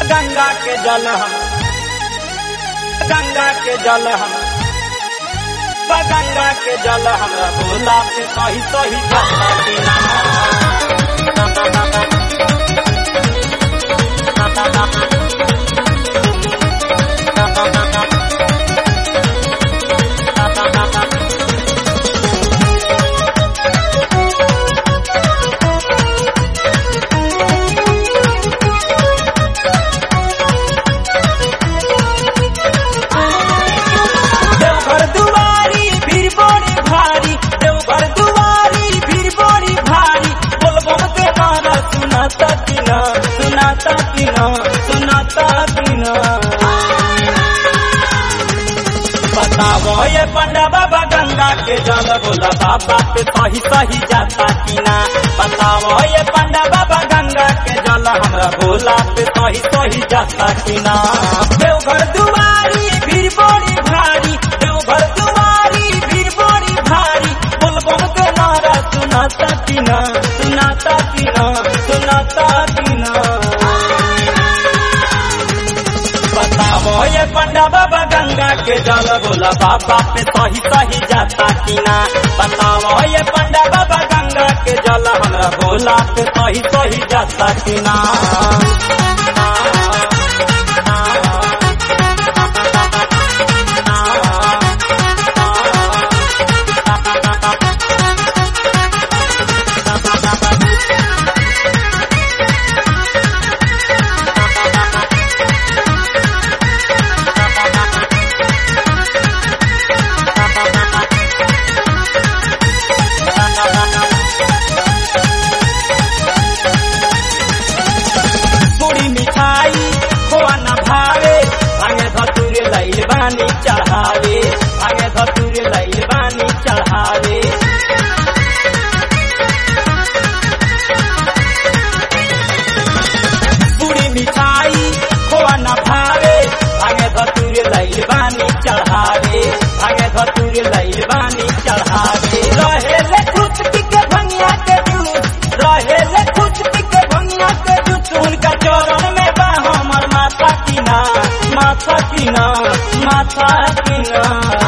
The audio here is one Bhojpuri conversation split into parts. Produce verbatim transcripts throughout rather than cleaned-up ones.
गंगा के जल हम गंगा के जल हम गंगा के जल हमरा भोला पे सही सही सुनाता कि न सुनाता कि न बताओ ये पंडा बाबा गंगा के जल भोला बाबा पे सही सही जाता कि ना। बताओ ये पंडा बाबा गंगा के जल हमरा भोला पे सही सही जाता कि ना। देवघर दुआरी भीड़ बड़ी भारी देवघर दुआरी भीड़ बड़ी भारी बोलबम के नारा सुनाता कि न सुनाता कि न सुनाता कि न। बताओ ये पंडा बाबा गंगा के जल भोला बाबा पे सही सही जाता कि ना। बताओ ये पंडा बाबा गंगा के जल हमरा भोला पे सही सही जाता कि ना। बानी चढ़ावे आगे धतूर लैल बानी चढ़ावे पूरी मिठाई खोआ न भावे आगे धतूर लैल बानी चढ़ावे आगे धतूर लैल बानी चढ़ावे। रहे ले खुद के भंगिया के जूस रहे ले खुद के भंगिया के जूस उनका चरण में बा हमर माथा की ना माथा की ना माथा की ना।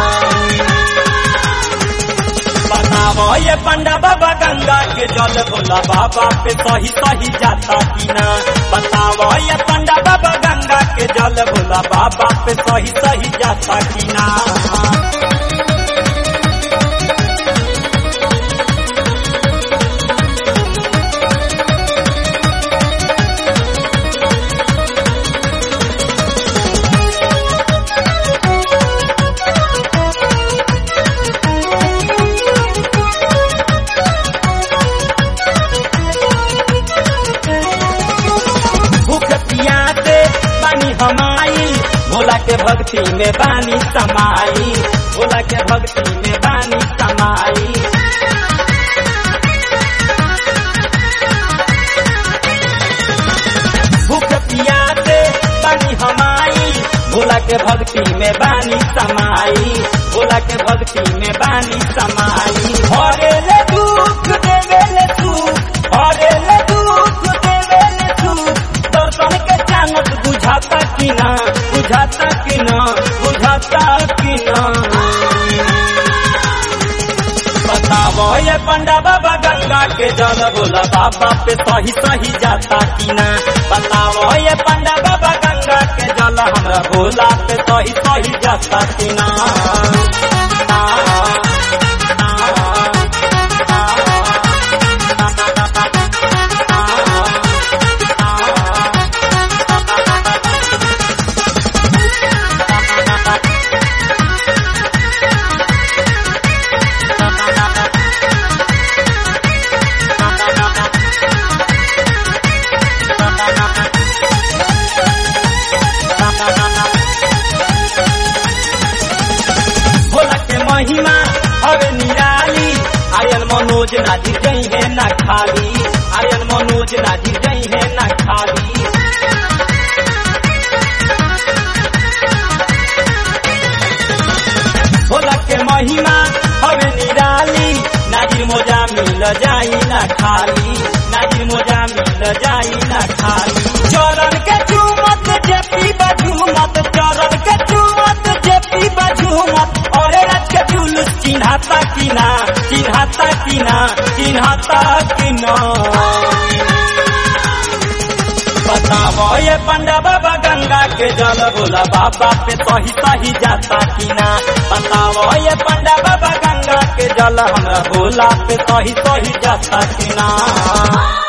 बताओ ये पंडा बाबा गंगा के जल भोला बाबा पे सही सही जाता कि ना। बताओ ये पंडा बाबा गंगा के जल भोला बाबा पे सही सही जाता कि ना। हमारी भोला के भक्ति में बानी समाई भोला के भक्ति में बानी समाई। भूख पियाते बानी हमारी भोला के भक्ति में बानी समाई भोला के भक्ति में बानी समाई। हरे ले दुख देवे ले सुख हरे ले दुख देवे ले सुख दर्शन के चानत बुझाता कि ना बुझाता कि ना बुझाता कि ना। बताओ ये पंडा बाबा गंगा के जल भोला बाबा पे सही सही जाता कि ना। बताओ ये पंडा बाबा गंगा के जल हमरा भोला पे सही सही जाता कि ना। महिमा हवे निराली आर्यन मनोज नाजी गई है ना खाली आर्यन मनोज नाजी गई है ना खाली। भोला के महिमा हवे निराली नाजिर मोजा मिल जाई ना खाली नाजिर मोजा मिल जाई ना खाली। चरण के चूमत चिन्हाता की ना चिन्हाता की ना चिन्हाता की ना बताओ ये पंडा बाबा गंगा के जल बोला बाबा पे सही सही जाता की ना बताओ ये पंडा बाबा गंगा के जल हमरा बोला पे सही सही जाता की ना।